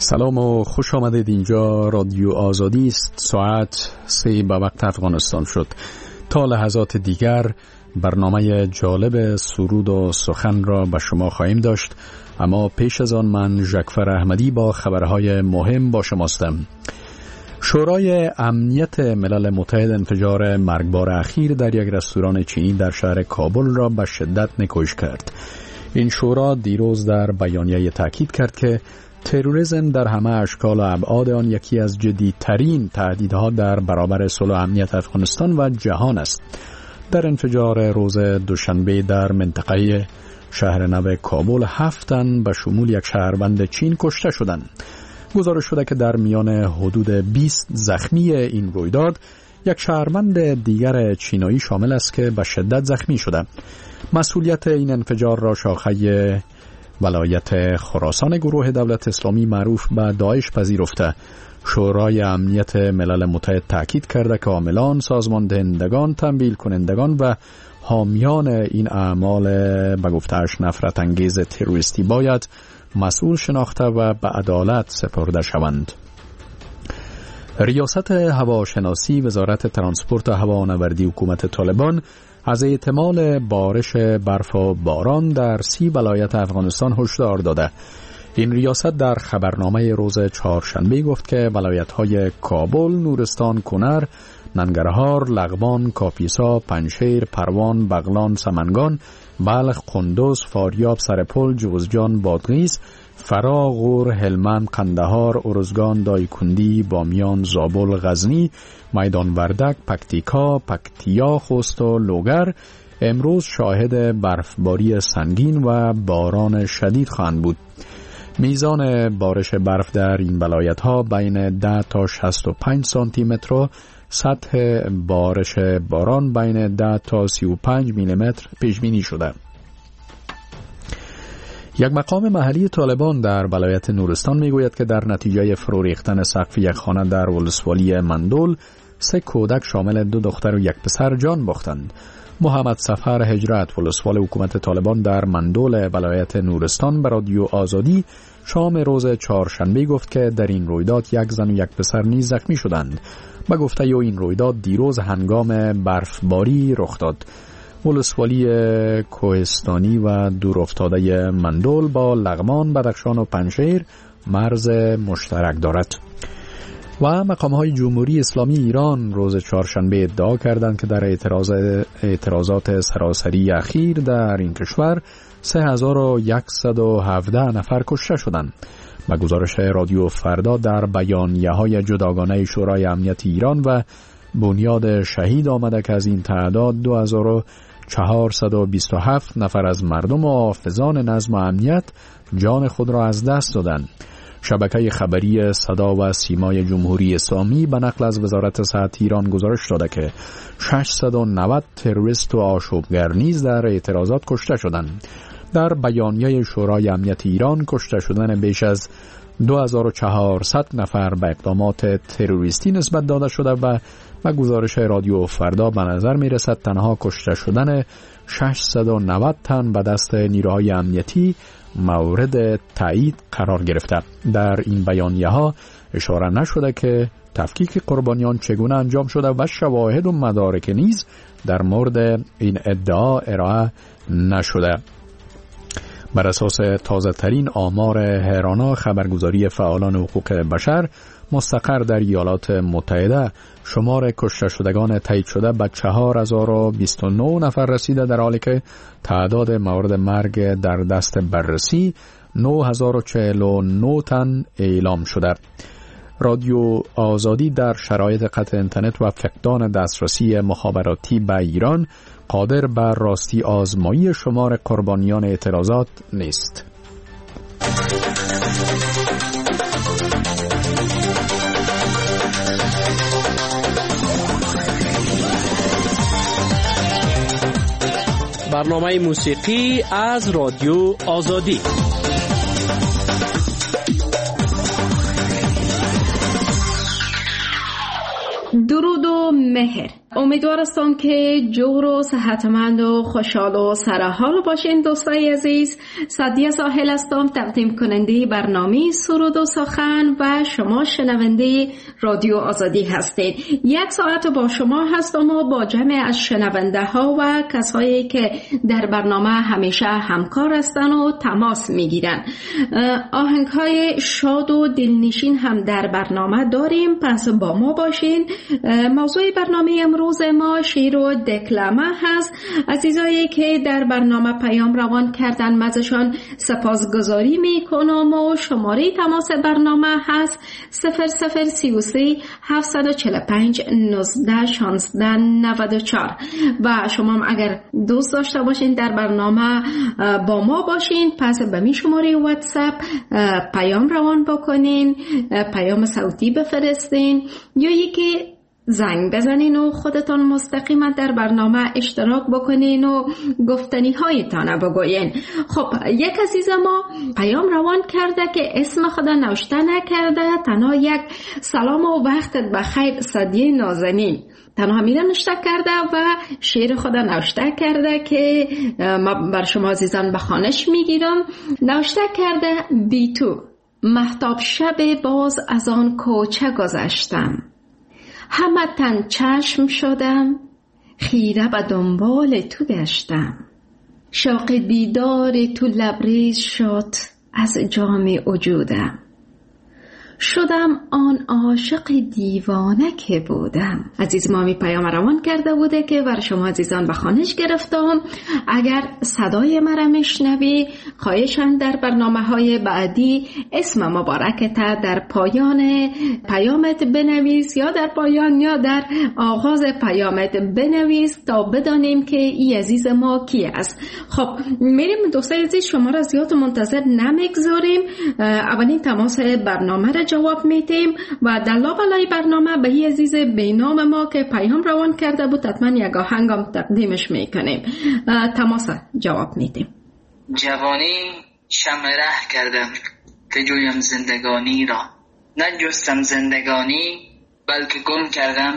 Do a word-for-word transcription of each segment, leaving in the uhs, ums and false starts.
سلام و خوش آمدید. اینجا رادیو آزادی است. ساعت سه به وقت افغانستان شد. تا لحظات دیگر برنامه جالب سرود و سخن را به شما خواهیم داشت، اما پیش از آن من ژکفر احمدی با خبرهای مهم با شماستم. شورای امنیت ملل متحد انفجار مرگبار اخیر در یک رستوران چینی در شهر کابل را به شدت نکوش کرد. این شورا دیروز در بیانیه تاکید کرد که تروریسم در همه اشکال و ابعاد آن یکی از جدی‌ترین تهدیدها در برابر صلح و امنیت افغانستان و جهان است. در انفجار روز دوشنبه در منطقه شهر نو کابل هفت تن به شمول یک شهروند چین کشته شدند. گزارش شده که در میان حدود بیست زخمی این رویداد یک شهروند دیگر چینایی شامل است که به شدت زخمی شده. مسئولیت این انفجار را شاخه ولایت خراسان گروه دولت اسلامی معروف به داعش پذیرفته. شورای امنیت ملل متحد تاکید کرده که عاملان، سازمان دهندگان، تمویل کنندگان و حامیان این اعمال به گفته‌اش نفرت انگیز تروریستی باید مسئول شناخته و به عدالت سپرده شوند. ریاست هواشناسی وزارت ترانسپورت و هوانوردی حکومت طالبان از احتمال بارش برف و باران در سی ولایت افغانستان هشدار داده. این ریاست در خبرنامه روز چهارشنبه گفت که ولایت‌های کابل، نورستان، کنر، ننگرهار، لغمان، کاپیسا، پنجشیر، پروان، بغلان، سمنگان، بلخ، قندوز، فاریاب، سرپل، جوزجان، بادغیس، فرا، غور، هلمند، قندهار، ارزگان، دایکندی، بامیان، زابل، غزنی، میدان وردک، پکتیکا، پکتیا، خوست و لوگر امروز شاهد برفباری سنگین و باران شدید خواهند بود. میزان بارش برف در این ولایت‌ها بین ده تا شصت و پنج سانتی متر و سطح بارش باران بین ده تا سی و پنج میلی متر پیش بینی شده. یک مقام محلی طالبان در ولایت نورستان میگوید که در نتیجه فرو ریختن سقف یک خانه در ولسوالی مندول سه کودک شامل دو دختر و یک پسر جان باختند. محمد سفر هجرت، ولسوال حکومت طالبان در مندول ولایت نورستان، به رادیو آزادی شام روز چهارشنبه گفت که در این رویداد یک زن و یک پسر نیز زخمی شدند. به گفته او این رویداد دیروز هنگام برفباری رخ داد. ولسوالی کوهستانی و دورافتاده مندول با لغمان، بدخشان و پنجشیر مرز مشترک دارد. و مقام‌های جمهوری اسلامی ایران روز چهارشنبه ادعا کردند که در اعتراض اعتراضات سراسری اخیر در این کشور سه هزار و صد و هفده نفر کشته شدند. و گزارش رادیو فردا در بیانیه‌های جداگانه شورای امنیت ایران و بنیاد شهید آمده که از این تعداد دو هزار و چهارصد و بیست و هفت نفر از مردم و حافظان نظم و امنیت جان خود را از دست دادند. شبکه خبری صدا و سیمای جمهوری اسلامی به نقل از وزارت صحت ایران گزارش داده که ششصد و نود تروریست و آشوبگر نیز در اعتراضات کشته شدند. در بیانیه شورای امنیت ایران کشته شدن بیش از دو هزار و چهارصد نفر به اقدامات تروریستی نسبت داده شده و و گزارش رادیو فردا به نظر می رسد تنها کشته شدن ششصد و نود تن به دست نیروهای امنیتی مورد تایید قرار گرفته. در این بیانیه ها اشاره نشده که تفکیک قربانیان چگونه انجام شده و شواهد و مدارک نیز در مورد این ادعا ارائه نشده. بر اساس تازه ترین آمار هرانا خبرگزاری فعالان حقوق بشر مستقر در ایالات متحده، شمار کشته شدگان تایید شده به چهار هزار و بیست و نه نفر رسیده، در حالی که تعداد موارد مرگ در دست بررسی نه هزار و چهل و نه تن اعلام شده. رادیو آزادی در شرایط قطع اینترنت و فقدان دسترسی مخابراتی به ایران قادر بر راستی آزمایی شمار قربانیان اعتراضات نیست. برنامه موسیقی از رادیو آزادی. درود و مهر. امیدوار هستم که جور و صحتمند و خوشحال و سرحال باشین. دوستای عزیز، سعدیه ساحل هستم، تقدیم کننده برنامه سرود و سخن و شما شنونده رادیو آزادی هستید. یک ساعت با شما هستم و با جمع از شنونده ها و کسایی که در برنامه همیشه همکار هستن و تماس میگیرن. آهنگ های شاد و دلنشین هم در برنامه داریم، پس با ما باشین. موضوع برنامه امروز ما شعر و دکلمه هست. عزیزایی که در برنامه پیام روان کردن مزشان سپاسگزاری میکنم و شماره تماس برنامه هست صفر صفر سی و سه هفتصد و چهل و پنج نوزده شانزده نود و چهار و شما اگر دوست داشته باشین در برنامه با ما باشین، پس به می شماره واتساپ پیام روان بکنین، پیام صوتی بفرستین یا یکی زنگ بزنین و خودتان مستقیما در برنامه اشتراک بکنین و گفتنی هایتان بگوین. خب یک عزیز ما پیام روان کرده که اسم خدا نوشته نکرده، تنها یک سلام و وقتت بخیر سعدیه نازنین تنها میره نوشته کرده و شعر خدا نوشته کرده که ما بر شما عزیزان بخوانش میگیرم. نوشته کرده: بی تو مهتاب شب باز از آن کوچه گذشتم، همه تن چشم شدم، خیره به دنبال تو گشتم، شوق دیدار تو لبریز شد از جام وجودم، شدم آن عاشق دیوانه که بودم. عزیز ما می پیام روان کرده بوده که بر شما عزیزان به خوانش گرفتم. اگر صدای مرا میشنوی خواهشاً در برنامه های بعدی اسم مبارکت در پایان پیامت بنویس یا در پایان یا در آغاز پیامت بنویس تا بدانیم که این عزیز ما کی است. خب میریم دوستای عزیز، شما را زیاد منتظر نمیگذاریم، اولین تماس برنامه را جواب میدیم و در لابلای برنامه به این عزیز بینام ما که پیام روان کرده بود حتما یک آهنگم تقدیمش میکنیم. تماس جواب میدیم. جوانی شمع ره کردم که جویم زندگانی را، نجستم زندگانی بلکه گم کردم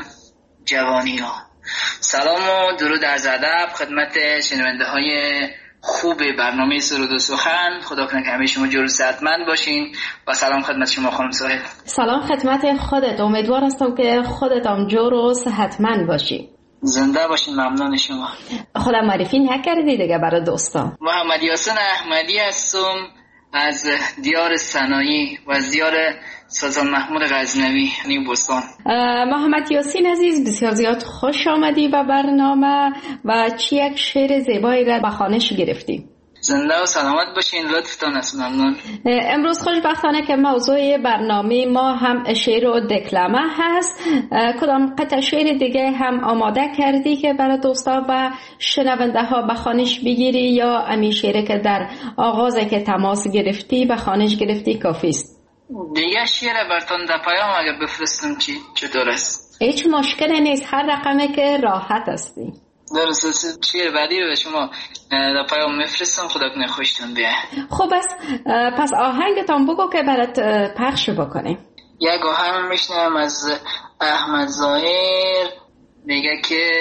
جوانی را. سلام و درود از ادب خدمت شنونده های خوب برنامه سرود و سخن. خدا کنه که همه شما جور و صحتمند باشین و سلام خدمت شما خانم ساحل. سلام خدمت خودت، امیدوار هستم که خودت هم جور و صحتمند باشی. زنده باشین، ممنون شما. خودم معرفی نکردی دیگه برای دوستان. محمد یاسین احمدی هستم از دیار سنایی و از دیار سلطان محمود غزنوی نیم بستان. محمد یاسین عزیز، بسیار زیاد خوش آمدی به برنامه و چی یک شعر زیبایی را به خوانش گرفتی. زنده و سلامت باشین، لطفتان است، ممنون. امروز خوشبختانه که موضوع برنامه ما هم شعر و دکلمه هست. کدام قطع شعر دیگه هم آماده کردی که برای دوستا و شنونده ها به خوانش بگیری یا امی شعری که در آغاز که تماس گرفتی به خوانش گرفتی کافی است؟ دیگه شعر براتون در پیام اگه بفرستم چی چطور است؟ هیچ مشکلی نیست، هر رقمی که راحت هستی. درست، شعر بعدی رو به شما در پیام میفرستم، خدا کنه خوشتون بیاد. خوب است، پس آهنگتان بگو که برات پخش بکنیم. یک آهنگ میشنم از احمد ظاهر، میگه که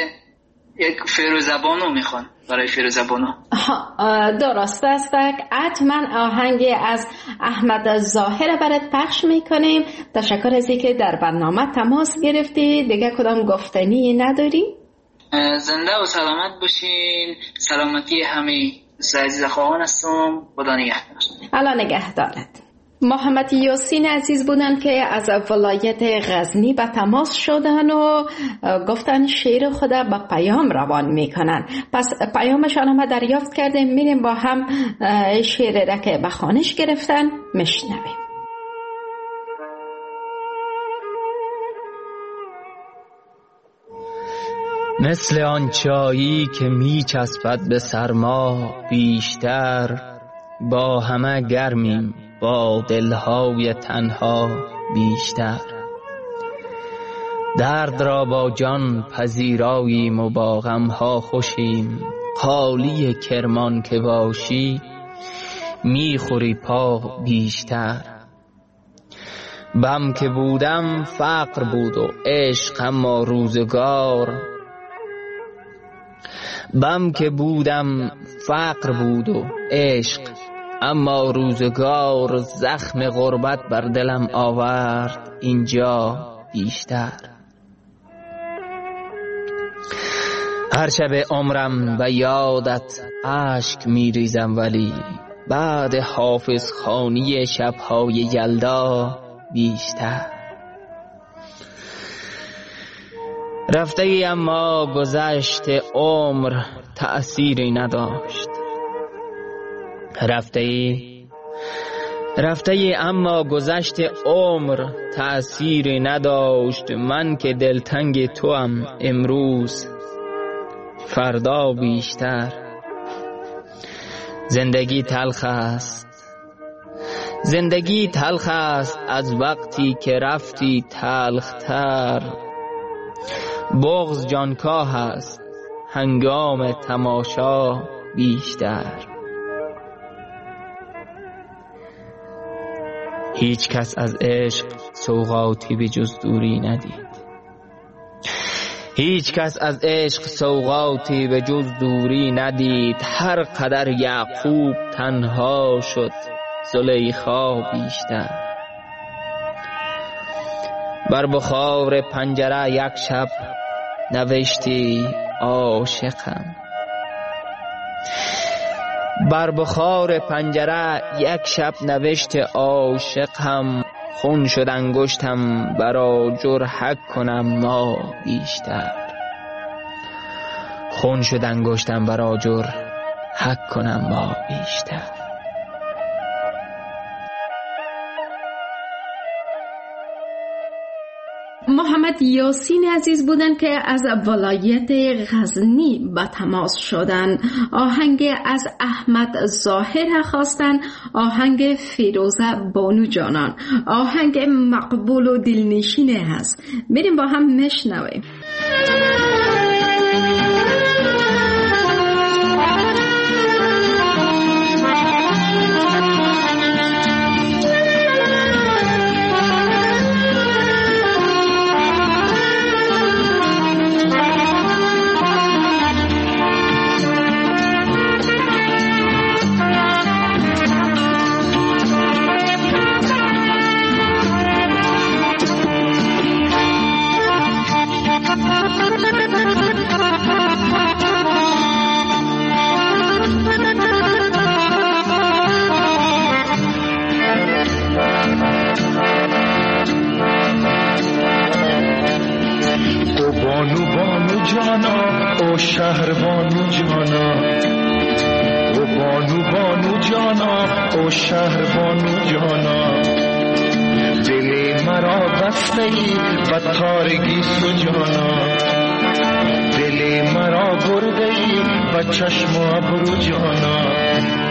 یک فیروزبانو میخوان برای فیروزبانو. درست است، حتما آهنگ از احمد ظاهر برات پخش میکنیم. تشکر از اینکه در برنامه تماس گرفتی. دیگه کدام گفتنی نداری؟ زنده و سلامت باشین، سلامتی همه عزیز خواهان هستم، خدا نگهدار. الله نگهدارت. محمد یاسین عزیز بودن که از ولایت غزنی به تماس شدن و گفتن شعر خدا به پیام روان میکنن. پس پیامشان هم دریافت کردیم، میریم با هم شعر را که به خوانش گرفتن میشنویم. مثل آن چایی که می چسبد به سرما بیشتر، با همه گرمیم با دلهای تنها بیشتر. درد را با جان پذیراییم و با غمها خوشیم، خالی کرمان که باشی میخوری پا بیشتر. بم که بودم فقر بود و عشق اما روزگار، بم که بودم فقر بود و عشق، اما روزگار زخم غربت بر دلم آورد اینجا بیشتر. هر شب عمرم و یادت اشک میریزم، ولی بعد حافظ خانی شبهای یلدا بیشتر. رفته ای اما گذشت عمر تأثیری نداشت. رفته ای رفته ای اما گذشت عمر تأثیری نداشت. من که دلتنگ توام امروز فردا بیشتر. زندگی تلخ است، زندگی تلخ است از وقتی که رفتی تلختر. بغض جانکاه است هنگام تماشا بیشتر. هیچ کس از عشق سوغاتی به جز دوری ندید. هیچ کس از عشق سوغاتی به جز دوری ندید. هر قدر یعقوب تنها شد زلیخا بیشتر. بر بخار پنجره یک شب نوشتی عاشقم. بر بخار پنجره یک شب نوشت عاشقم. خون شد انگشتم برا جرحک کنم ما بیشتر. خون شد انگشتم برا جرحک کنم ما بیشتر. محمد یاسین عزیز بودن که از ولایت غزنی به تماس شدن. آهنگ از احمد ظاهر خواستن، آهنگ فیروزه بانو جانان. آهنگ مقبول و دلنشینه هست، بریم با هم مشنویم. شهر بانو جانا، او بانو بانو جانا، او شهر بانو جانا. دل مرا بسته ای و تارگی سجانا، دل مرا برده ای و چشم و ابرو جانا.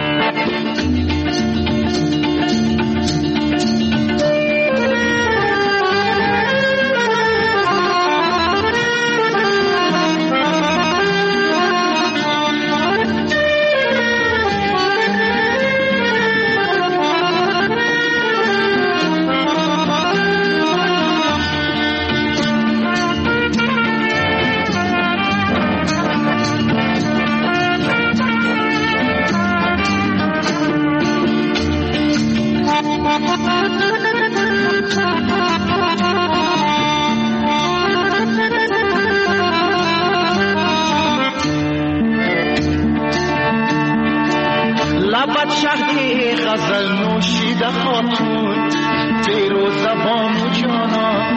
غزل نوشیده خاتون فیروزه بانو جانا،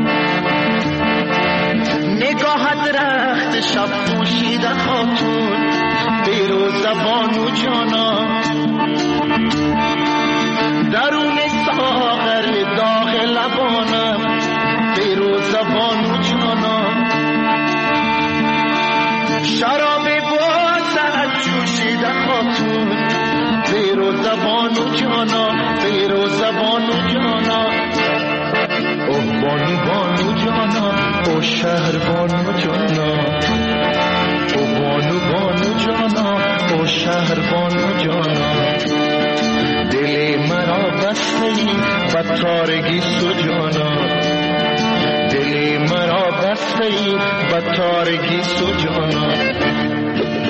نگاهت رخت شب پوشیده خاتون فیروزه بانو جانا. درون ساغر داغ لبانم فیروزه بانو جانا. شراب بازت جوشیده خاتون فیروزه بانو جانا، فیروزه بانو جانا. اوه بانو بانو جانا، او شهر بانو جانا. اوه بانو بانو جانا، او شهر بانو جانا. دل مرا بسته ای و تارگی سجانا، دل مرا بسته ای و تارگی سجانا.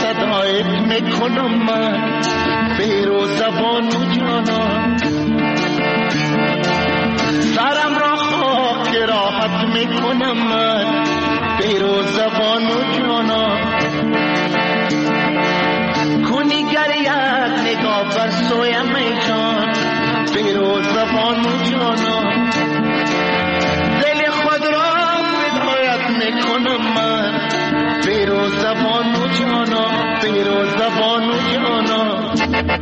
فدایت میکنم من بیر و زبان و جانان سرم را خاک راحت میکنم من بیر و زبان و جانان کنی گر یک نگاه بر سویم میشان بیر و زبان و جانان دل خود را فدایت میکنم من بیر و زبان و جانان بیر و زبان و جانان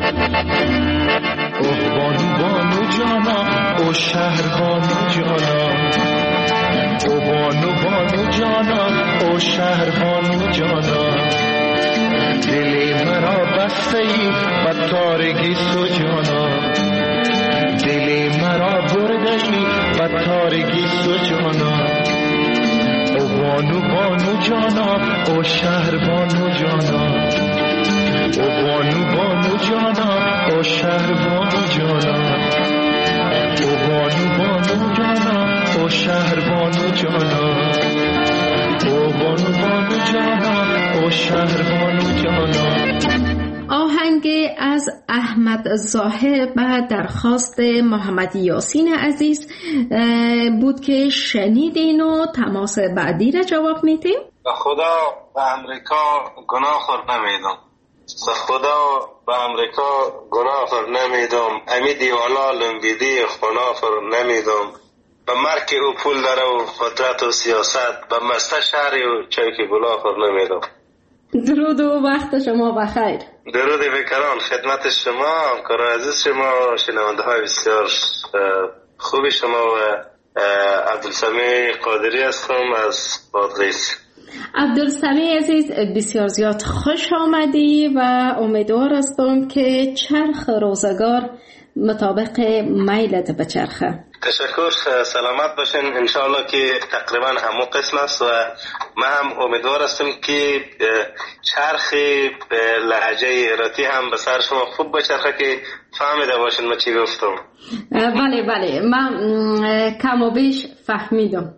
اوه بانو بانو جانان او شهر بانو جانان او بانو بانو جانان او شهر بانو جانان دلی مرا بسته ای و تارگی سو جانان دلی مرا برده ای و تارگی سو جانان او بانو بانو جانان او شهر بانو جانان او بانو بانو جانان او شهر بانو جانان او بانو بانو جانان او شهر بانو جانان او بانو بانو جانان او شهر بانو جانان. آهنگ از احمد ظاهر به درخواست محمد یاسین عزیز بود که شنیدین و تماس بعدی را جواب میدیم. خدا به امریکا گناه خور نمیدم به خدا به امریکا گناه خور نمیدم امی دیوالا لنگیدی خنا خور نمیدم به مرک او پول داره و قدرت و سیاست به مسته شهری و چوک گلا خور نمیدم. درود و وقت شما بخیر. درود بکران خدمت شما همکار عزیز شما شنونده های بسیار خوبی شما و عبدالسمیع قادری هستم از بادغیس. عبدالسمیع عزیز بسیار زیاد خوش آمدی و امیدوار هستم که چرخ روزگار مطابق میلت بچرخه. تشکر سلامت باشین انشاءالله که تقریبا همو قسم است و من هم امیدوار هستم که چرخ لهجه ایراتی هم به سر شما خوب بچرخه که فهمیده باشین ما چی گفتم. بله بله من کم و بیش فهمیدم.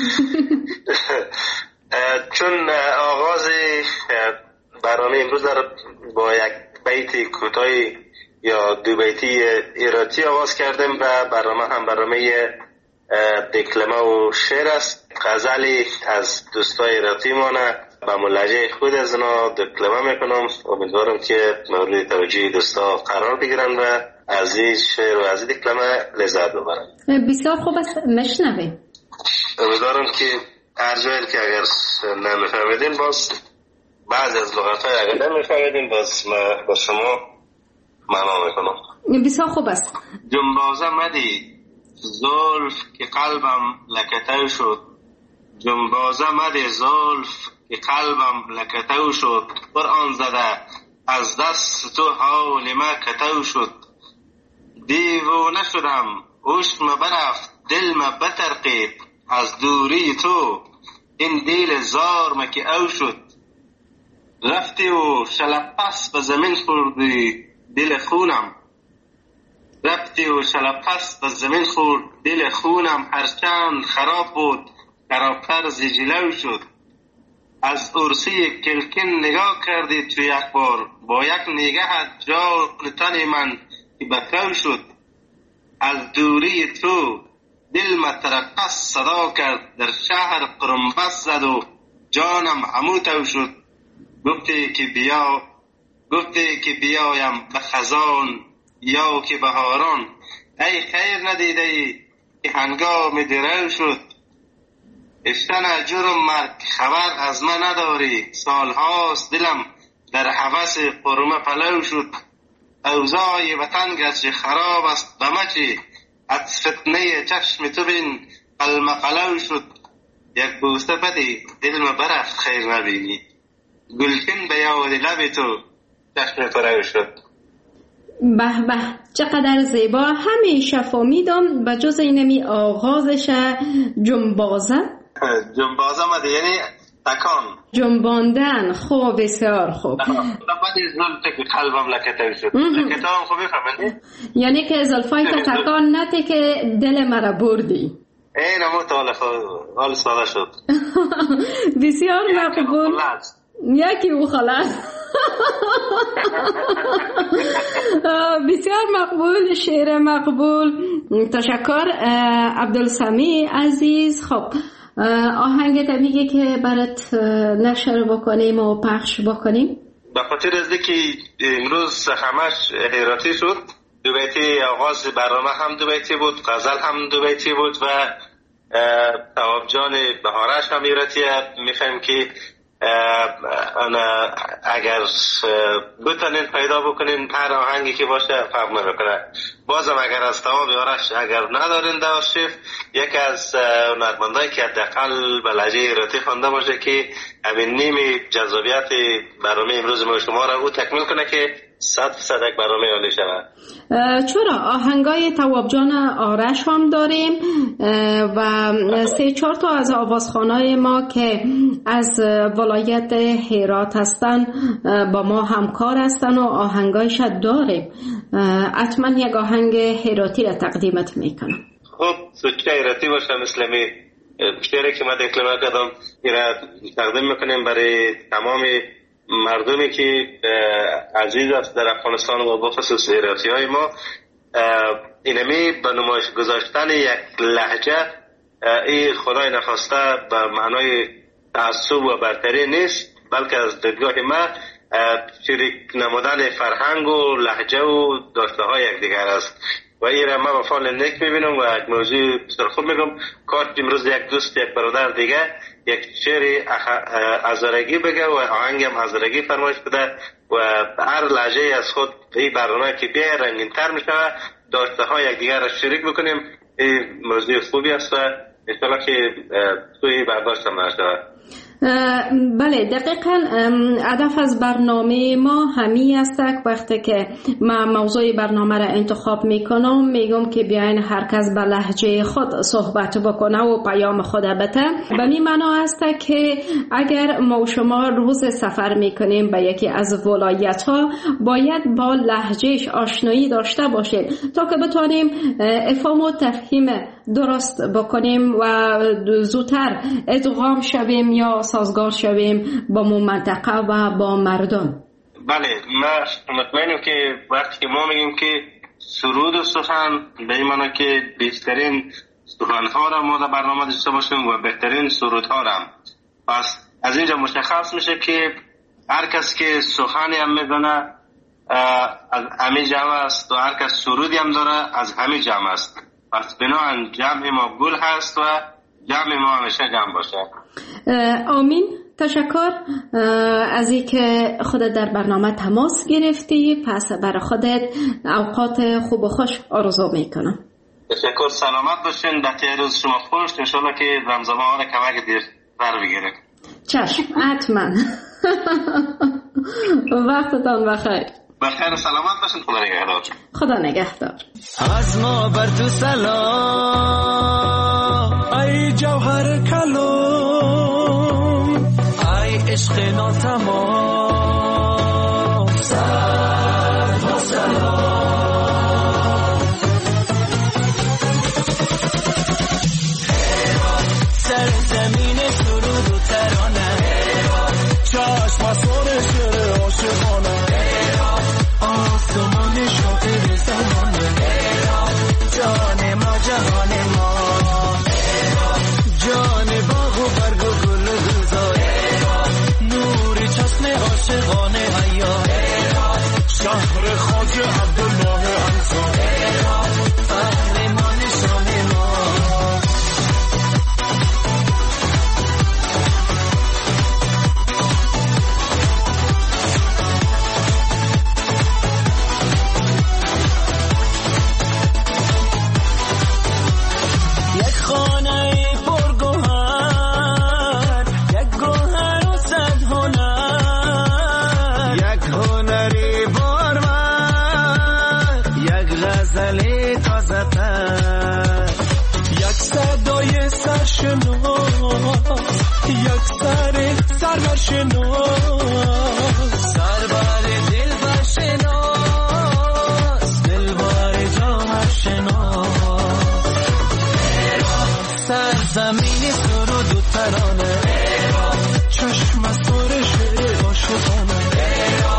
چون آغاز برنامه امروز در با یک بیت کوتاهی یا دو بیتی ایراتی آغاز کردیم و برنامه هم برنامه دکلمه و شعر است. غزلی از دوستای ایراتی مانه با ملحجه خود از اینا دکلمه میکنم. امیدوارم که مورد توجه دوستا قرار بگیرن و از این شعر و از این دکلمه لذت ببرن. بسیار خوب است مشنویم. امیدوارم که هر جایی که اگر نمیفهمیدین باز بعضی از لغت های اگر نمیفهمیدین باز ما با شما معنا میکنم. بسیار خوب است. جنبازه مدی زلف که قلبم لکتو شد جنبازه مدی زلف که قلبم لکتو شد قرآن زده از دست تو حال ما کتو شد دیوانه شدم عشق ما برفت دل ما بترقید از دوری تو این دل زار ما که او شد رفتی و شلپس به زمین خوردی دل خونم رفتی و شلپس به زمین خورد دل خونم هرچند خراب بود خرابتر زجلو شد از عرصی کلکن نگاه کردی تو یک بار با یک نگاه جان تن من که بکو شد از دوری تو دل مترقص صدا کرد در شهر قرنبس زد و جانم هموتو شد گفتی که بیا گفتی که بیایم به خزان یا که بهاران ای خیر ندیده ای که هنگام درو شد افتن جرم مرگ خبر از من نداری سالهاست دلم در هوس قرمه پلو شد اوضاع وطن گرچه خراب است به مچی از فتنه چشم تو بین المقلو شد یک بوسه بدی دل ما برفت خیر نبینی گلکن به یاد لب تو چشم پرو شد. به به چقدر زیبا همیشه فهمیدم به جز اینمی آغازش جنبازه جنبازه مده یعنی تکان جنباندن. خوب بسیار خوب. بعد زلفت که قلبم لکتو شد لکتو هم خوبی فهمیدی یعنی که زلفای تو تکان نته که دل مرا بردی. این همون تا حال ساله شد. بسیار مقبول. یکی او خلاص بسیار مقبول، شعر مقبول. تشکر عبدالسمی عزیز. خب آهنگ طبیعی که برات نشر بکنیم و پخش بکنیم، به خاطر از که امروز همش هیراتی شد، دو بیتی آغاز برنامه هم دو بیتی بود، غزل هم دو بیتی بود و تواب جان بهارش هم هیراتیه. میخوایم که اگر بتونین پیدا بکنین هر آهنگی که باشه فرق نمیکنه. بازم اگر از تواب یارش اگر ندارین داشتیف، یکی از هنرمندایی که حداقل به لهجه هیراتی خوانده باشه که همین نیم جذابیت برنامه امروز ما شما را او تکمیل کنه که صد فیصد یک برنامه عالی شود. چرا آهنگای تواب جان آرش هم داریم و سه چهار تا از آوازخوانای ما که از ولایت هرات هستن با ما همکار هستن و آهنگایش داریم. حتما یک آهنگ هراتی را تقدیمت میکنم. خب سوچه هراتی باشه، مثل می شعری که ما دکلمه کردم ایرا تقدیم میکنیم برای تمام مردمی که عزیز است در افغانستان و بخصوص هراتی های ما. اینمی به نمایش گذاشتن یک لهجه این خدای نخواسته به معنای تعصب و برتری نیست، بلکه از دیدگاه ما شریک نمودن فرهنگ و لهجه و داشته های یک دیگر است و این را ما به فعل نیک میبینم و یک موضوع بسیار خوب میگم. کار امروز یک دوست یک برادر دیگه یک شعر هزارگی بگه و آهنگ هم هزارگی فرمایش بده و هر لهجه از خود این برنامه که بیا رنگین تر میشه، داشته های یک دیگر را شریک بکنیم. این موضوع خوبی است و انشاءالله که توی برداشت هم نشود. بله دقیقاً هدف از برنامه ما همی است. وقتی که من موضوع برنامه را انتخاب میکنم میگم که بیاین هر کس به لهجه خود صحبت بکنه و پیام خود بده. به این معنا است که اگر ما شما روز سفر میکنیم به یکی از ولایت ها باید با لهجهش آشنایی داشته باشیم تا که بتونیم افهام و تفهیم درست بکنیم و زودتر ادغام شویم یا سازگار شویم با مو منطقه و با مردم. بله ما مطمئنم که وقتی که ما میگیم که سرود و سخن به این معنی که بهترین سخنها را ما در برنامه داشته باشیم و بهترین سرودها را. پس از اینجا مشخص میشه که هر کس که سخنی هم میزنه از همه جمع است و هر کس سرودی هم داره از همه جمع است. پس بناهن جمع ما گل هست و جمع ما همیشه جمع باشه. آمین. تشکر از این که خودت در برنامه تماس گرفتی. پس برای خودت اوقات خوب و خوش آرزو میکنم. تشکر. سلامت باشین. بقیه روز شما خوش. انشالله که رمضان ها را کمک دیر بر بگیره. چشم حتما. وقتتان بخیر. بخیر سلامت باشین. خدا نگهدار. خدا نگهدار. از ما بر تو سلام ای جوهر کلام، ای عشق ناتمام، سلام و سلام. سر زمین سرود و ترانه، چشم از سر شعر عاشقانه، آسمان شاطر زمانه، جان ما جهان ما، جان باغ و برگ و گل و گلزار، نور چشم عاشقانه حیا، شهر خواجه عبدالله انصار، قهرمان شان ما. یک سر سرور شناس، سرور دلبر شناس، دلبر جامر شناس، سرزمین سرود و ترانه، چشم از سر شعر عاشقانه،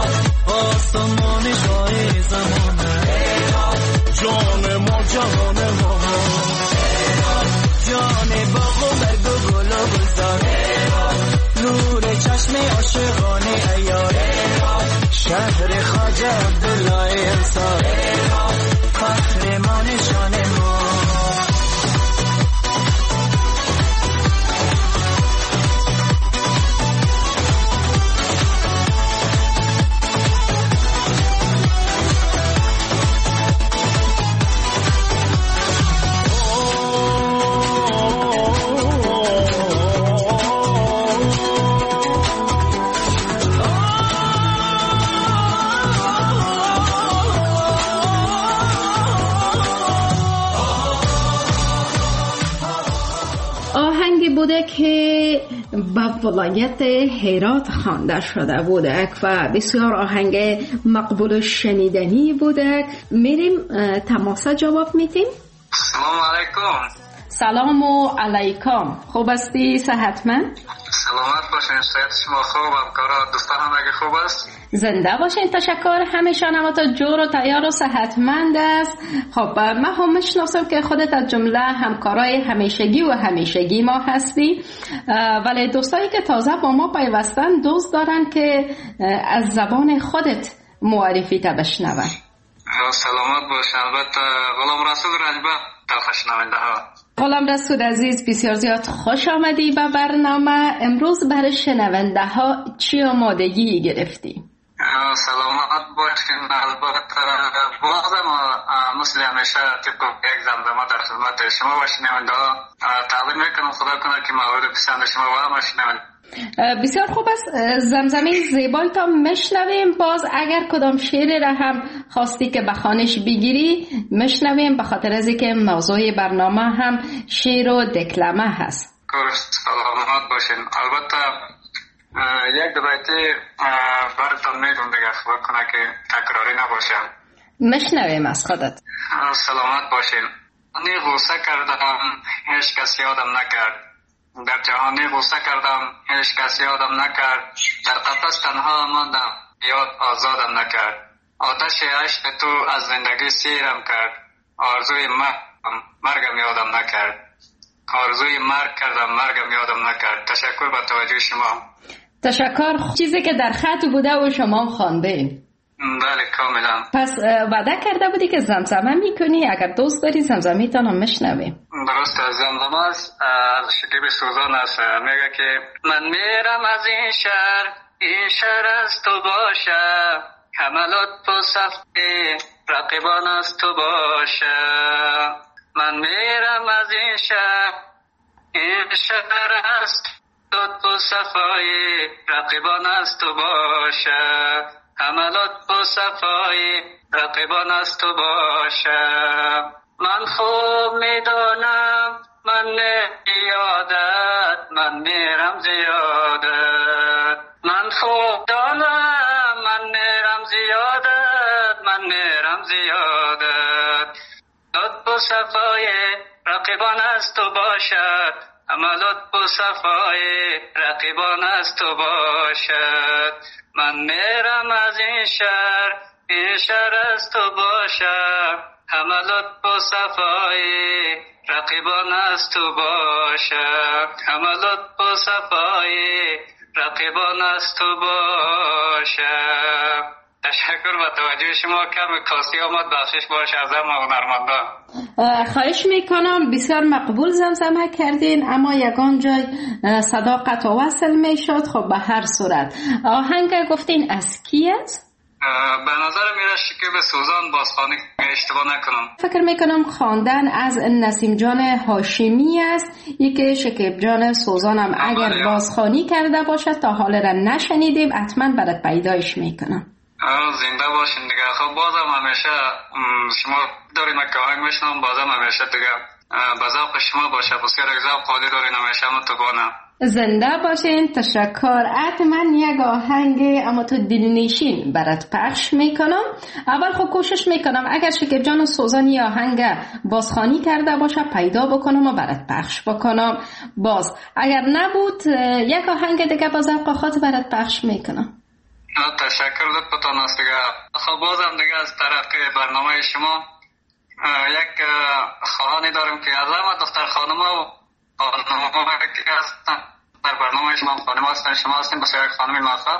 شهر خواجه عبدالله انصار فخر ما نشان ما. بوده که به ولایت هرات خوانده شده بوده و بسیار آهنگ مقبول شنیدنی بوده. میریم تماسه جواب میتیم. سلام علیکم. سلام و علیکم. خوب هستی؟ صحتمند؟ سلامت باشین. صحت شما خوب؟ همکارا دوستان هم اگه خوب است؟ زنده باشین. تشکر. همیشه نماتا جور و تیار و صحتمند است. خب من هم میشناسم که خودت از جمله همکارای همیشگی و همیشگی ما هستی، ولی دوستایی که تازه با ما پیوستن دوست دارن که از زبان خودت معرفی تا بشنون. سلامت باش. البته غلام رسول رنجبه تا شنونده ها. غلام رسول عزیز بسیار زیاد خوش آمدی به برنامه. امروز برای شنونده ها چی آمادگی گرفتی؟ سلامت باشین. البته بازم مثل همیشه طبق یک زمزمه در خدمت شما و شنونده ها تقدیم میکنم. خدا کنه که مورد پسند شما و همه شنونده. بسیار خوب است. زمزمه زیبای تا مشنویم. باز اگر کدام شعر را هم خواستی که بخوانش بگیری مشنویم، به خاطر از اینکه موضوع برنامه هم شعر و دکلمه هست. سلامت باشین. البته یک دو بیتی براتون میگم دیگه، خدا کنه که تکراری نباشه. مشنویم از خودت. سلامت باشین. نی غوسه کردم هیچ کس یادم نکرد، در جهانی غوسه کردم هیچ کس یادم نکرد، در قفس تنها ماندم یاد آزادم نکرد، آتش عشق تو از زندگی سیرم کرد، آرزوی مرگم یادم نکرد، آرزوی مرگ کردم مرگم یادم نکرد. تشکر به توجه شما. تشکر. چیزی که در خط بوده و شما خواندین. بله کاملا. پس وعده کرده بودی که زمزمه میکنی، اگر دوست داری زمزمه تانو مشنویم. درست. زمزمه است از شکیب سوزان است. میگه که من میرم از این شهر، این شهر از تو باشه، حملات تو صفحه رقیبان از تو باشه. من میرم از این شهر، این شهر از تو تو صفای رقیبان از تو باشه، حملات تو صفای رقیبان از تو باشه. من خوب میدانم من زیادت، من میرم زیادت، من خوب دانم من میرم زیادت، من میرم زیادت. لطف و صفای رقیبان از تو باشد، عملات و صفای رقیبان از تو باشد. من میرم از این شهر، این شهر از تو باشد، حملات و صفای رقیبان از تو باشد، حملات و صفای رقیبان از تو باشد. تشکر و توجه شما. کم کاسی آمد بخشش باشه از همه هنرمندان. خواهش میکنم. بسیار مقبول زمزمه کردین، اما یگان جای صدا قطع و وصل میشد. خب به هر صورت آهنگ گفتین از کی است؟ به نظر میره شکیب سوزان بازخوانی اشتباه نکنم. فکر میکنم خواندن از نسیم جان هاشمی است. یکی شکیب جان سوزانم اگر بازخوانی کرده باشد تا حال را نشنیدیم، حتما برات پیدایش میکنم. زنده باشین دیگه. خب بازم همیشه شما دارین که آهنگ میشنم، بازم همیشه دیگه به ذوق شما باشه. بسیار یک ذوق عالی دارین همیشه. اما تو بانم زنده باشین. تشکر. حتما یک آهنگ اما تو دلنشین برات پخش میکنم. اول خب کوشش میکنم اگر شکیب جان سوزان یه آهنگ بازخوانی کرده باشه پیدا بکنم و برات پخش بکنم. باز اگر نبود یک آهنگ دیگه با ذوق خود برات پخش میکنم. تشکر لطفتان است دیگه. خب بازم دیگه از طرف برنامه شما یک خواهانی دارم که از همه دختر خانم ها و خانم ها که هستن در برنامه شما خانم هستن، شما هستین بسیار یک خانم موفق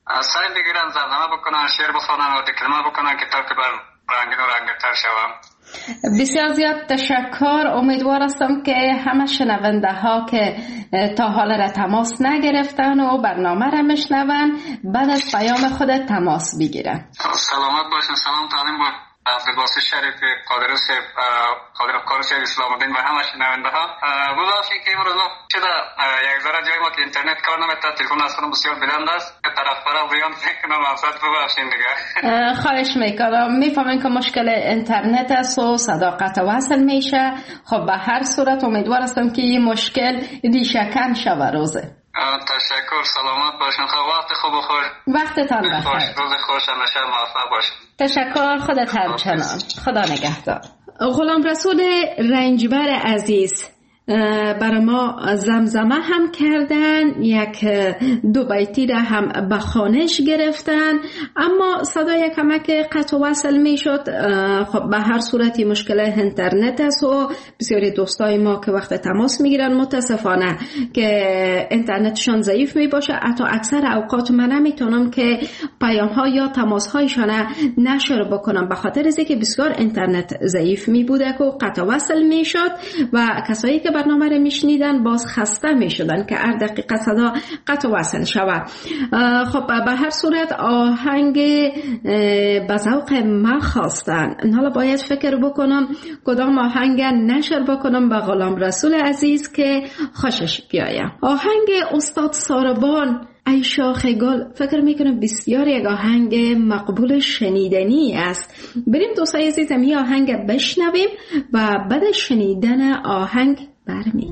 سعی بگیرن زمزمه بکنن، شعر بخوانن و دکلمه بکنن که تا که بر رنگین و رنگین‌تر شوم. بسیار زیاد تشکر. امیدوار هستم که همه شنونده ها که تا حال را تماس نگرفتن و برنامه را میشنون بعد از پیام خود تماس بگیرن. سلامت باشن. سلام تعلیم با عبدالباسط شریف قادر صاحب، قادر افکار صاحب اسلام الدین و همه شنونده ها. ببخشید که امروز شده یک ذره جای ما که اینترنت کار نمی‌کنه، تلفن اصلا بسیار بلند است، طرف طرف بیان میکنم، افسد ببخشید دیگه. خواهش میکنم. میفهمین که مشکل اینترنت است و صدا قطع وصل میشه. خب به هر صورت امیدوار هستم که این مشکل ریشه کن شود روزه. تشکر. سلامت باشین. خب وقت خوب و خوش. وقتتان بخیر. روز خوش همیشه موفق باشین. تشکر. خودت همچنان. خدا نگهدار. غلام رسول رنجبر عزیز برای ما زمزمه هم کردن، یک دو بیتی را هم به خوانش گرفتن، اما صدای کمک قطع وصل می شد. خب به هر صورتی مشکل اینترنت است و بسیاری دوستای ما که وقت تماس می گیرن متاسفانه که اینترنتشان ضعیف می باشه، حتی اکثر اوقات من نمیتونم که پیام ها یا تماس هایشان نشر بکنم به خاطر از اینکه بسیار اینترنت ضعیف می بوده که قطع وصل می شد و کسایی که برنامه رو میشنیدن باز خسته میشدن که هر دقیقه صدا قطع وصل شود. خب به هر صورت آهنگ به ذوق من خواستن. حالا باید فکر بکنم کدام آهنگ نشر بکنم به غلام رسول عزیز که خوشش بیاید. آهنگ استاد ساربان ای شاخ گل فکر میکنم بسیار یک آهنگ مقبول شنیدنی است. بریم دوستای عزیزم این آهنگ بشنویم و بعد شنیدن آهنگ برمی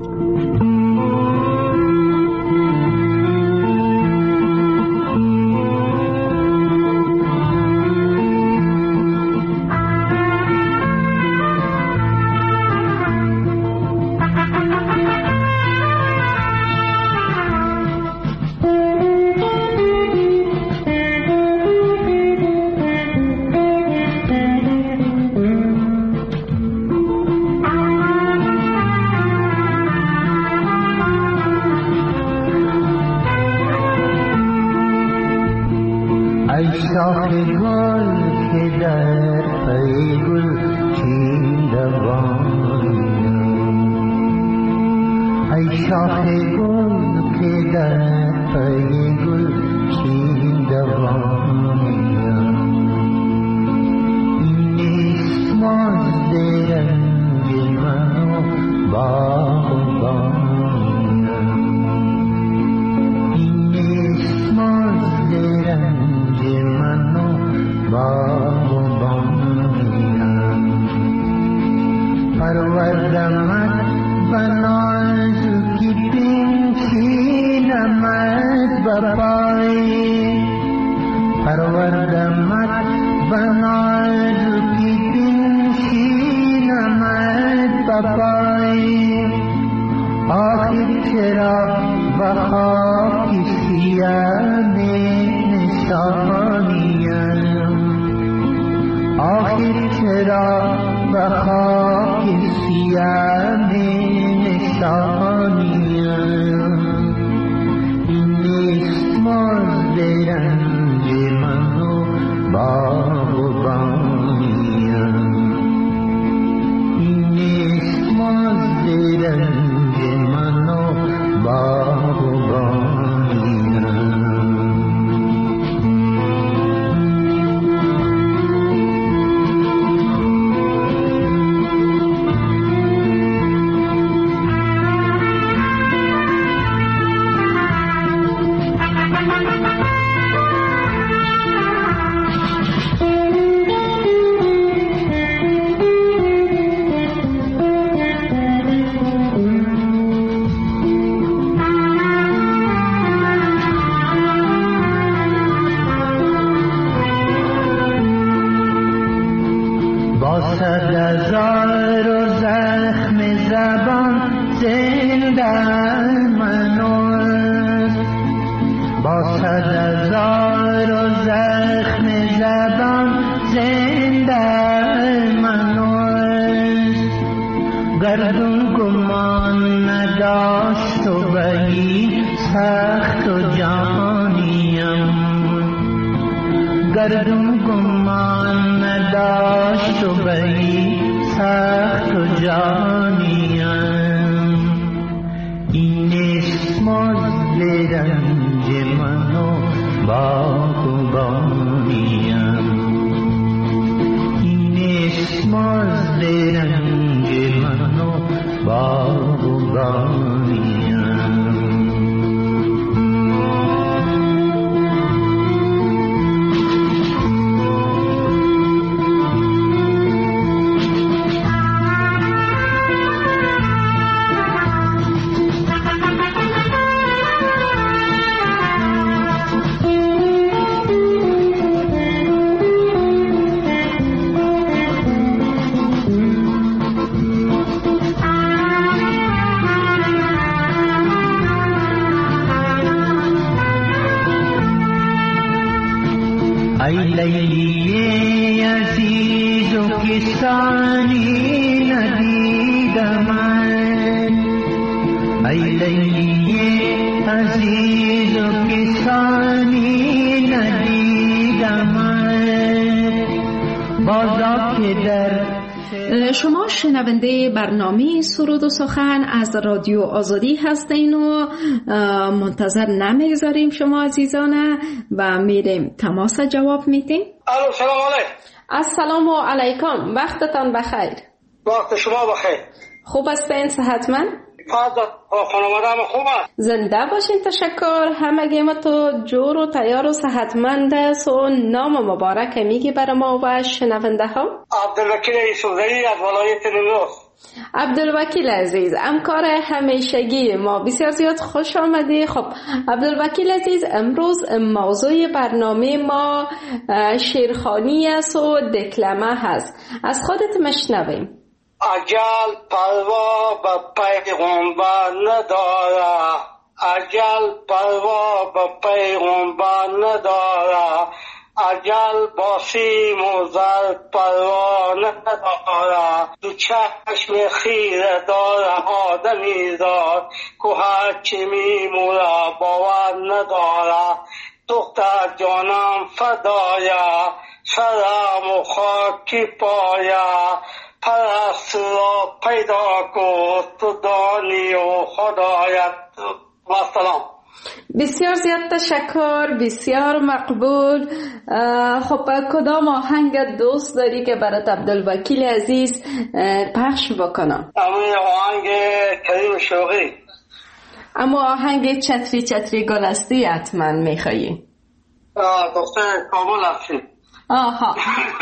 شاخ گل که در پی گل چین دوانیم، ای شاخ گل که در پی گل چین دوانیم، این نیست ماند رنج من و باغبانیم، این نیست ماند رنج من و باغبانیم، پروردمت و نازکی بنشینمت بپای، پروردمت و نازکی بنشینمت بپای، آخر چرا و خاکی سیاه نشانیم، آخر چرا و خاکی سیاه نشانیم، این نیست مزد رنج من و باغبانیم، این نیست مزد رنج من و باغبانیم. صدهزار و زخم زبان زنده منوست، با صدهزار و زخم زبان زنده منوست، گردون گمان نداشت و بهی سخت و جانیم، گردون گمان نداشت و بری سخت و جانیم اینست مزد رنج من و باغبانیم اینست مزد رنج من و باغبانیم ای لیلی عزیز و کسانی ندیدم ای لیلی عزیز و کسانی ندیدم بازا که در شما شنونده برنامه سرود و سخن از رادیو آزادی هستین و منتظر نمیگذاریم شما عزیزانه و میریم تماس جواب میدیم. الو سلام علیکم. السلام علیکم، وقتتان بخیر. وقت شما بخیر. خوب هستین؟ صحتمند؟ خانواده هم خوب است. زنده باشین. تشکر. همگی ما تو جور و تیار و صحتمند است و نام مبارک میگی برای ما و شنونده ها. عبدالوکیل یوسفزئی از ولایت نیمروز. عبدالوکیل عزیز، همکار همیشگی ما، بسیار زیاد خوش آمدی. خب عبدالوکیل عزیز، امروز موضوع برنامه ما شیرخوانی است و دکلمه هست. از خودت مشنویم. اجل پروا به پیغمبر نداره، اجل پروا به پیغمبر نداره، اجل با سیم و زر پروا نداره، دو چشم خیره داره آدمی زاد که هرچی میموره باور نداره. دختر جانم فدایه سرم و خاکی پایه، پرست را پیدا کن تو دانی و خدایت. و سلام. بسیار زیاد تشکر، بسیار مقبول. خب کدام آهنگ دوست داری که برات عبدالوکیل عزیز پخش بکنم؟ اما آهنگ کریم شوقی. اما آهنگ چتری چتری گلستی حتما میخوایی؟ دختر کامل هستی. آها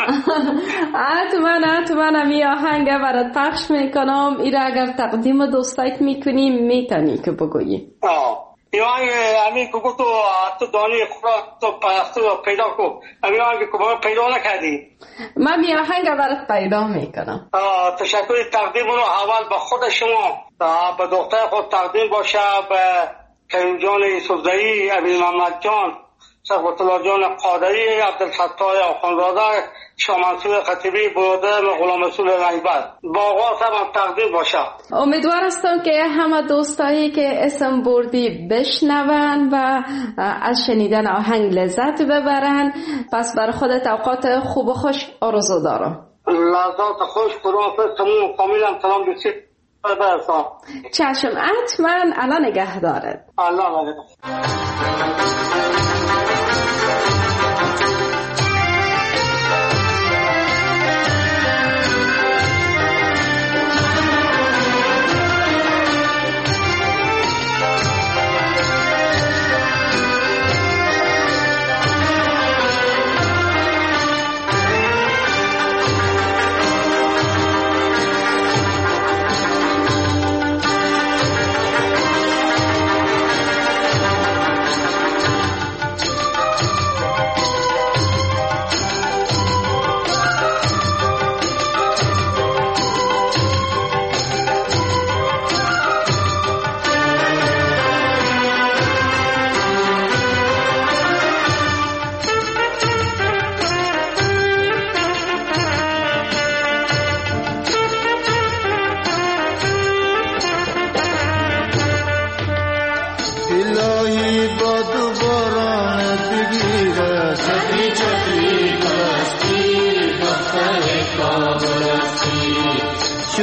حتما حتما همی آهنگ برات پخش میکنم. ایره اگر تقدیم دوستایت میکنیم میتونی که بگویی. آه این آهنگ همین که تو تو دانی خدا تو پرستو پیدا کن. همین آهنگ که باید پیدا نکردی. من می آهنگ برات پیدا میکنم. تشکر. تقدیم رو اول به خود شما، به دختر خود تقدیم باشه، به کریم جان یوسفزئی، ابی محمد جان، شربت الله جان قادری، عبدالفتاح آخوندزاده، شاه منصور خطیبی، برادر غلام رسول رنگبر. با آغاز هم تقدیم باشه. امیدوار هستم که همه دوستایی که اسم بردی بشنون و از شنیدن آهنگ لذت ببرن. پس برای خودت اوقات خوب و خوش آرزو دارم. لذات خوش. خداحافظ. تمام فامیلم سلام بسید برسان. چشم. حتما. الان نگه دارد. الله نگه.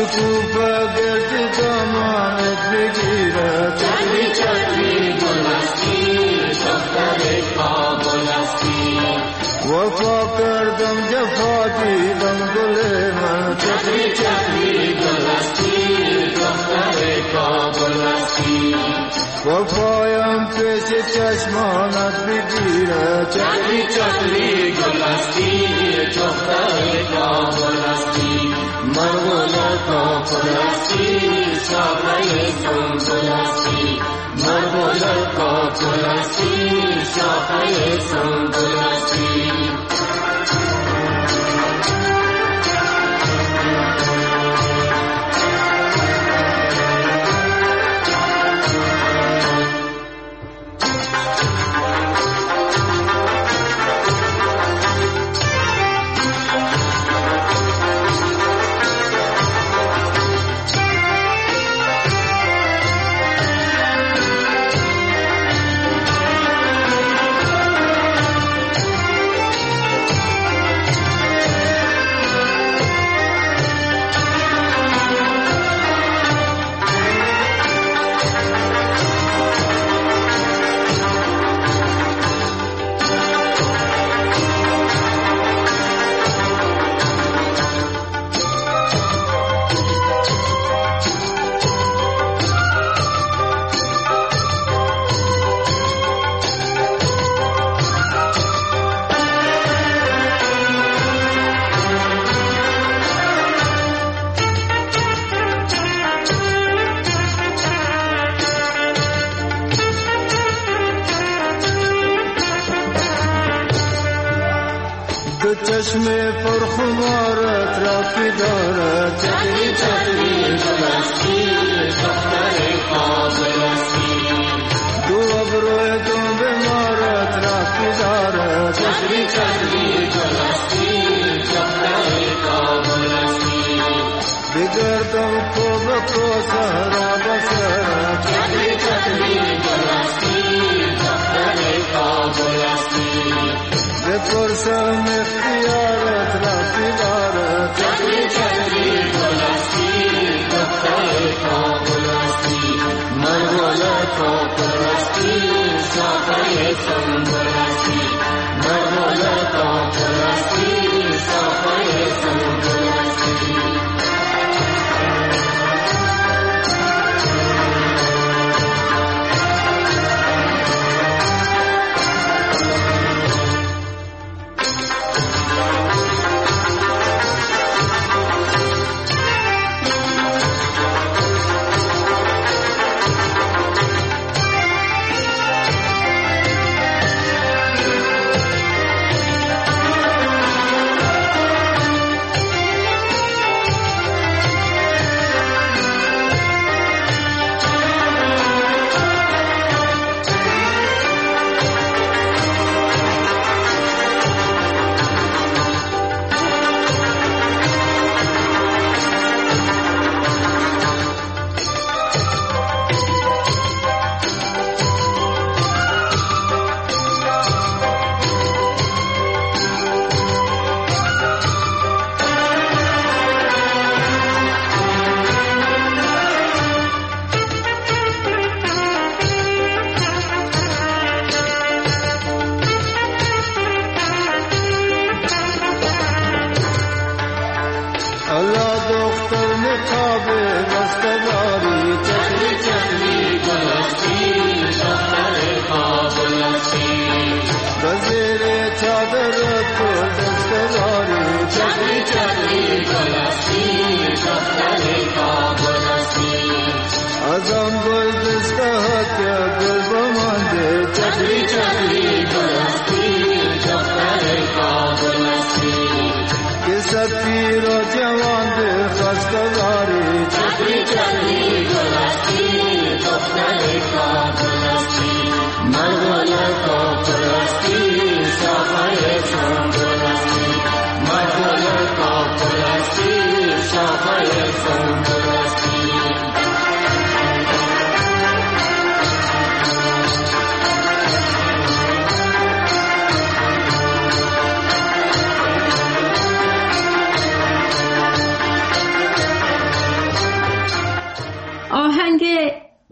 شکوفه گرد دامانت بگیره چتری چتری گلستی دختر کابل هستی وفا کردم جفا دیدم گل من چتری چتری گلستی دختر کابل هستی وفایم پیش چشمانت بگیره چتری چتری گلستی دختر کابل هستی مرغولا کابل هستی شاخه سنبل هستی مرغولا کابل هستی شاخه سنبل هستی چشم پرخمارت را که دارد چتری چتری گلستی دختر کابل هستی دو ابروی دنب مارت را که دارد چتری چتری گلستی دختر کابل هستی بگردم خوب کوسه را بسرد چتری چتری گلستی دختر کابل هستی بپرسم اختیارت را که دارد چتری چتری گلستی دختر کابل هستی مرغولا کابل هستی شاخه سنبل هستی مرغولا کابل هستی شاخه سنبل هستی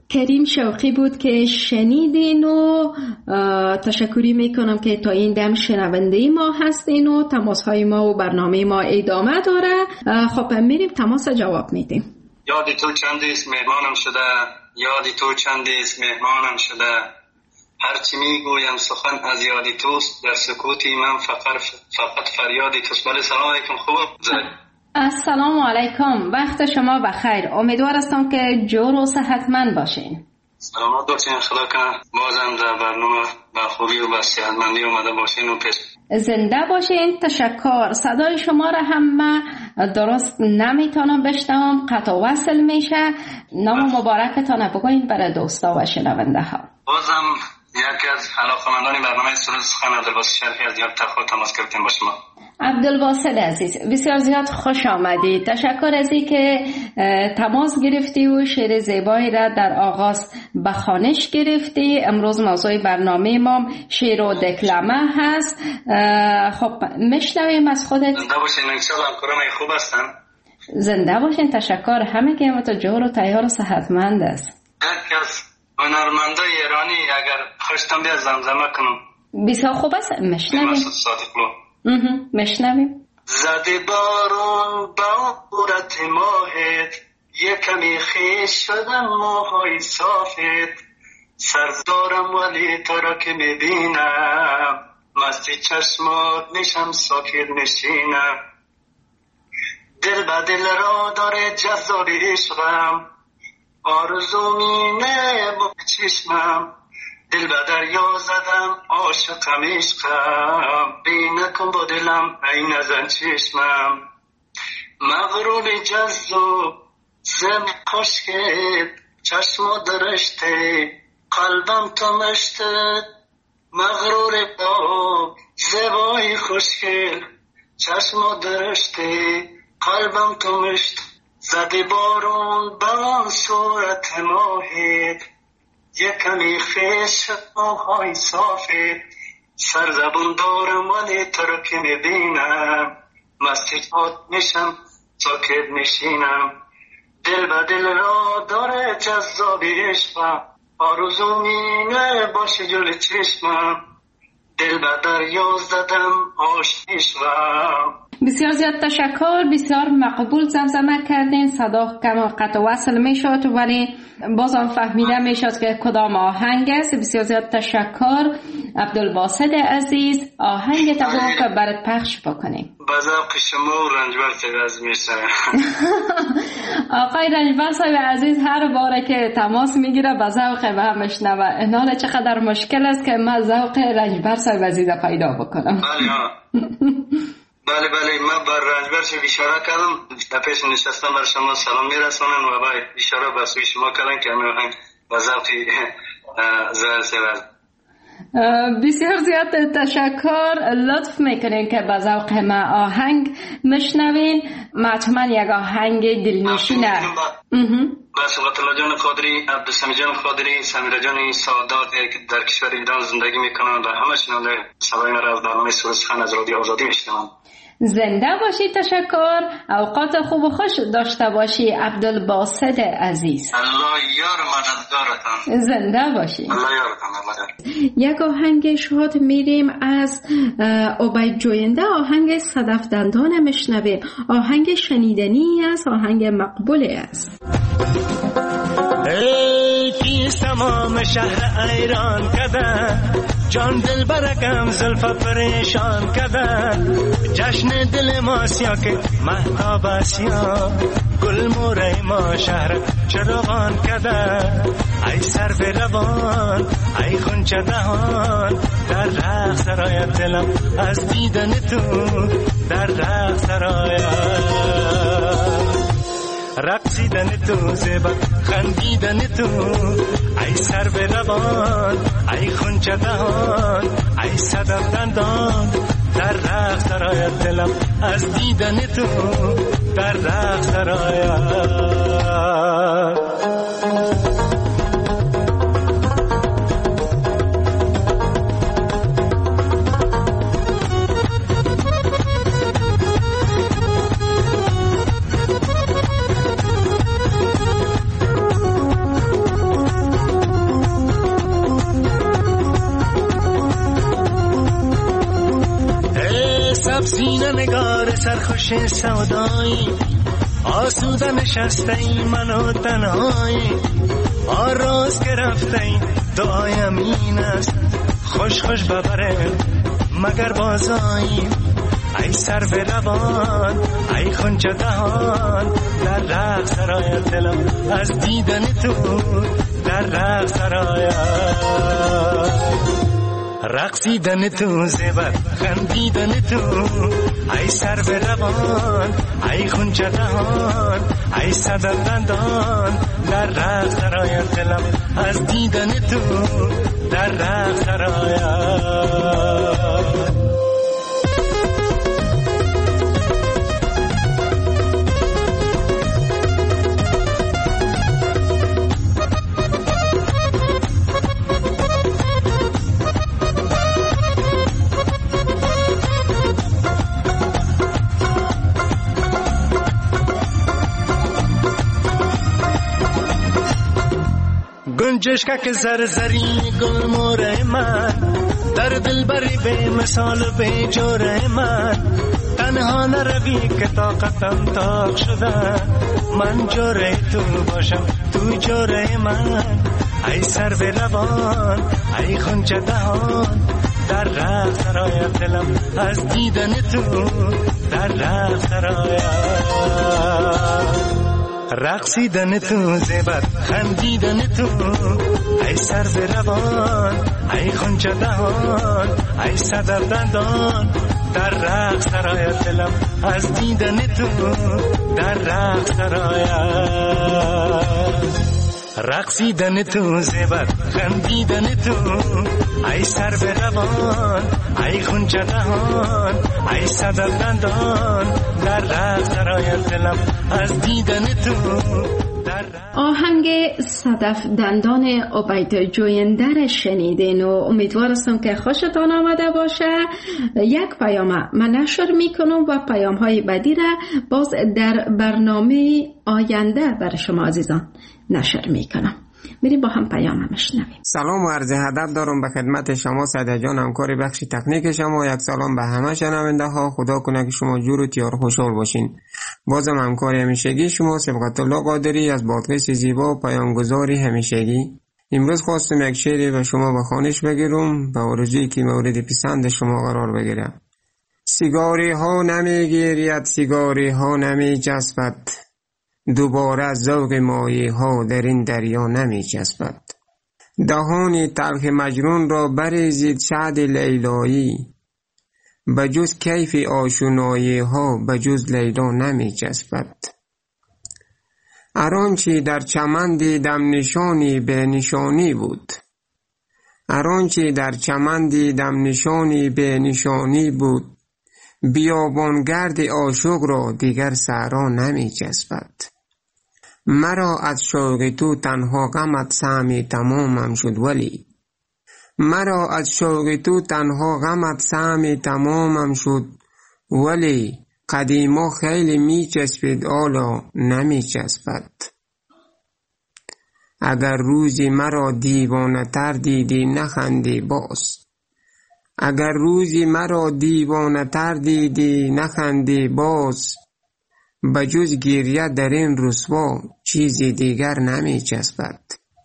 کریم شوقی بود که شنیدین و تشکری میکنم که تا این دم شنونده ما هستین و تماس های ما و برنامه ما ادامه داره. خب میریم تماس جواب میدیم. یادی تو چندیست مهمانم شده، یادی تو چندیست مهمانم شده، هرچی میگویم سخن از یادی توست، در سکوتی من فقط فقط فریادی توست. بله سلام علیکم. خوب السلام علیکم، وقت شما بخیر. امیدوار هستم که جور و صحتمند باشین. سلامت باشین، خدا کنه بازم در برنامه با خوبی و با صحتمندی اومده باشین و پیش زنده باشین. تشکر. صدای شما را هم من درست نمیتونم بشنوم، قطع و وصل میشه. نام مبارکتان بگوین برای دوستا و شنونده ها. بازم یکی از علاقه‌مندان برنامه سرود سخن عبدالباسط شرقی از دیار تخت تماس گرفتیم با شما. عبدالباسط عزیز بسیار زیاد خوش آمدید. تشکر از این که تماس گرفتی و شعر زیبایی را در آغاز به خوانش گرفتی. امروز موضوع برنامه ما شعر و دکلمه هست. خب میشنویم از خودت. زنده باشین، انشالله همکاران خوب هستن. زنده باشین. تشکر. همه که تو جور و تیار و صحتمند است. یکی از هنرمندای ایرانی اگر خوشتم بیاد زمزمه کنم. بسیار خوب است. میشنویم. میشنویم. زده بارون با عورت ماهت، یکمی خیش شدم موهای صافت، سر دارم ولی تو را که میبینم، مستی چشمات میشم ساکت نشینم، دل به دل را داره جذاب عشقم، آرزو مینه با چشمم، دل به دریا زدم عاشقم عشقم، بی نکن با دلم ای نزن چشمم، مغروب جذب زم خشکت، چشم درشته قلبم تو مشته، مغرور با زبای خوشگل، چشم درشته قلبم تو مشته، زده بارون با صورت ماهت، یکمی خیش موهای صافت، سر زبون دارم ولی تو رو که میبینم، مسجد میشم ساکت میشینم، دل به دل را داره جذاب عشقم، آرزو مینه باشه جلو چشمم، دل به دریا زدم عاشقم. بسیار زیاد تشکر. بسیار مقبول زمزمه کردین. صدا کم قطع وصل می شد ولی بازم فهمیده می شد که کدام آهنگ است. بسیار زیاد تشکر عبدالباسط عزیز. آهنگ تبا که برات پخش بکنیم. با ذوق شما و رنجبر صاحب عزیز میشه. آقای رنجبر صاحب عزیز هر باره که تماس میگیره با ذوق به هم میشنوه. اینال چقدر مشکل است که من ذوق رنجبر صاحب عزیز پیدا بکنم. بله بله من بر رنجبر شو اشاره کردم، در پیش نشستم بر شما سلام میرسونن و با اشاره به سوی شما کردن که همه آهنگ با ذوقی زهر سوز. بسیار زیاد تشکر. لطف میکنین که با ذوق ما آهنگ مشنوین. حتما یک آهنگ دلنشینه. بس الله جان قادری، عبدالسمی جان قادری، سمیرا جان سعادت که در کشور ایران زندگی میکنن و همه شنونده صدای ما را از برنامه سرود سخن از رادیو آزادی میشنوند. زنده باشی. تشکر. اوقات خوب و خوش داشته باشی عبدالباسط عزیز. الله یار مددگارتان. زنده باشی. الله یارتان. الله یار. یک آهنگ شاد میریم از عبید جوینده. آهنگ صدف دندان مشنویم. آهنگ شنیدنی است، آهنگ مقبولی است. ای کی تمام شهر ایران کده، جان دل برکم زلفا پریشان کده، جشن دل ما سیا که مهتاب اسیا، گل موره ما شهر چراغان کده، ای سر به روان ای خونچه دهان، در رخ سرایت دلم از دیدن تو، در رخ سرایت رقصیدن تو، زیبا خندیدن تو، ای سر به روان ای خونچه دهان، ای صدف دندان، در رخ سرایت دلم از دیدن تو، در رخ سرایت. سبزینه نگار سرخوش سودایی، آسوده نشسته ای منو تنهایی، آراز گرفته ای دعایم این است خوش خوش ببره مگر بازایی. ای سر به روان ای خونچه دهان، در رقص سرای دلم از دیدن تو، در رقص سرای رقصیدن تو زیبر خندیدن تو. ای سر به روان ای خونچه دهان، ای صدر دندان، در رقص سرای دلم از دیدن تو، در رقص سرای. گنجشکک زرزری گل موره من، در دل بری به مثال به جوره من، تنها نروی که طاقتم تاق شده، من جوره تو باشم تو جوره من. ای سر به روان ای خونچه دهان، در رقص سرای دلم از دیدن تو، در رقص سرای رقصیدن تو زیبر خندیدن تو. ای سر به روان ای خونچه دهان، ای صدر دندان، در رقص سرای دلم از دیدن تو، در رقص سرای رقصیدن تو زیبر خندیدن تو. ای سر به روان ای خونچه دهان، ای صدر دندان، در رقص سرای دلم از دیدن تو. آهنگ صدف دندان عبید جویندر شنیدین و امیدوارم که خوشتان آمده باشه. یک پیام من نشر میکنم و پیام های بعدی را باز در برنامه آینده برای شما عزیزان نشر میکنم. میریم با هم پیام میشنویم. سلام و عرض ادب دارم به خدمت شما سعید جان، همکار بخش تکنیک شما. یک سلام به همه شنونده ها. خدا کنه که شما جور و تیار خوشحال باشین. بازم همکار همیشگی شما سبقت الله قادری از بادغیس زیبا و پیامگذاری همیشگی. امروز خواستم یک شعری به شما به خوانش بگیرم به آرزویی که مورد پسند شما قرار بگیره. سیگاری ها نمیگیرید، سیگاری ها نمی جذبد، دوباره ذوق مایه ها در این دریا نمی چسبد. دهان تلخ مجنون را بریزید شهد لیلایی، بجز کیف آشنایی ها بجز لیلا نمی چسبد. ارانچی در چمن دیدم نشانی به نشانی بود، ارانچی در چمن دیدم نشانی به نشانی بود، بیابانگرد عاشق را دیگر صحرا نمی چسبد. مرا از شوق تو تنها غمت سهمی تمامم شد ولی، مرا از شوق تو تنها غمت سهمی تمامم شد ولی، قدیما خیلی می چسبید حالا نمی چسبد. اگر روزی مرا دیوانه تر دیدی نخندی باز، اگر روزی مرا دیوانه تر دیدی نخندی باز، بجز گریه در این رسوا چیزی دیگر نمی چسبد.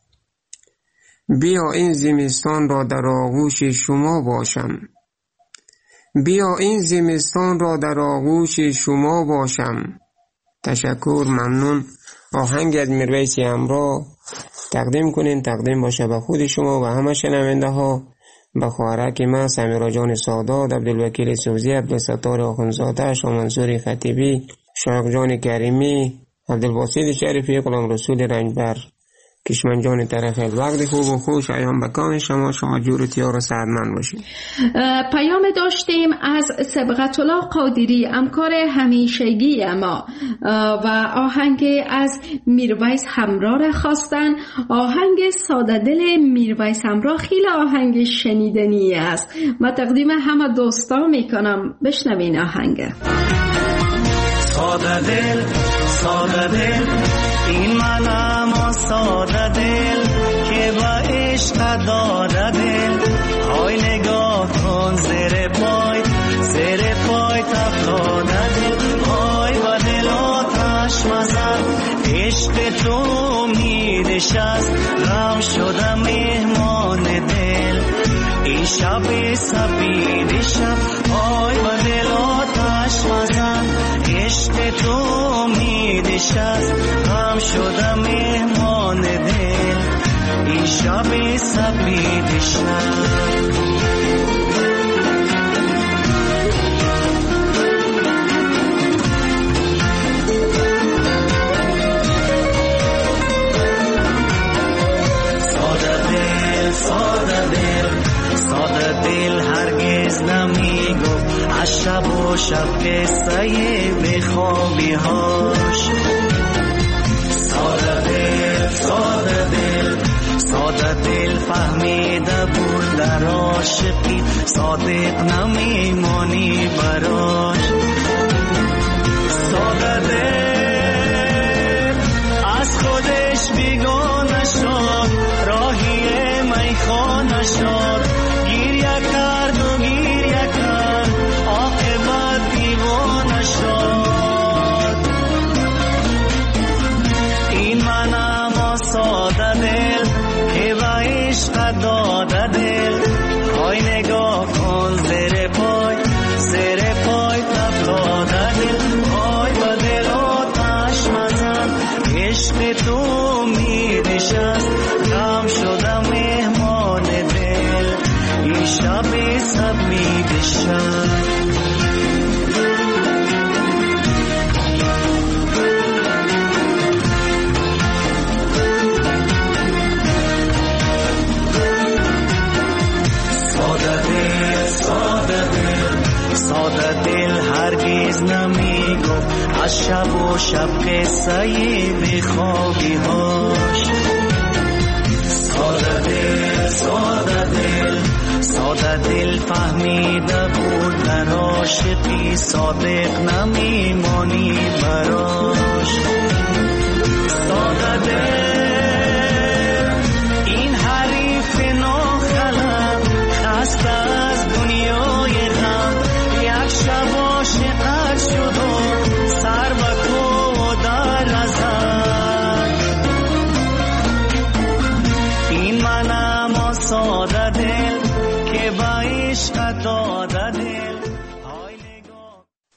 بیا این زمستان را در آغوش شما باشم، بیا این زمستان را در آغوش شما باشم. تشکر، ممنون. آهنگ از میرویس همراه تقدیم کنین، تقدیم باشه به خود شما و همه شنونده ها، به خواهرک ما سمیرا جان سادات، عبدالوکیل سوزی، عبدالستار آخونزاده، شاه منصور خطیبی، شایق جان کریمی، عبدالباسط شریفی، غلام رسول رنجبر، کشمن جان طرفی. وقت خوب و خوش ایام بکام شما، شما جور و تیار و سعدمند باشید. پیام داشتیم از سبقت الله قادری، همکار همیشگی ما، و آهنگ از میرویس همراه را خواستن. آهنگ ساده دل میرویس همراه خیلی آهنگ شنیدنی است. من تقدیم همه دوستا میکنم، بشنوین آهنگ. ساده دل، ساده دل، این منم ساده دل که با عشق داده دل. های نگاه کن زیر پای، زیر پای نشست غم شدم مهمان دل این شب سپید شب آی و دل آتش مزن عشق تو امید شست غم شدم مهمان دل این شب سپید شب ساده دل ساده دل هرگز نمیگفت از شب و شب قصه بخوابی هاش ساده دل ساده دل ساده دل فهمیده بود در عاشقی صادق نمیمانی براش ساده دل از خودش بیگانه شد راهی میخانه شد گریه کرد و گریه کرد عاقبت دیوانه شد این منم ساده دل که به عشق داده دل های نگاه کن زیر پای زیر پای تفلاده دل های با دل آتش مزن عشق تو امیدش است غم شدم مهمان دل این شب سپید شب ساده دل ساده دل ساده دل هرگز نمیگفت از شب و شب قصه بخوابی هاش ساده دل ساده دل ساده دل فهمیده بود در عاشقی صادق نمیمانی براش ساده دل این حریف ناخلم خسته از دنیای غم یک شب عاشق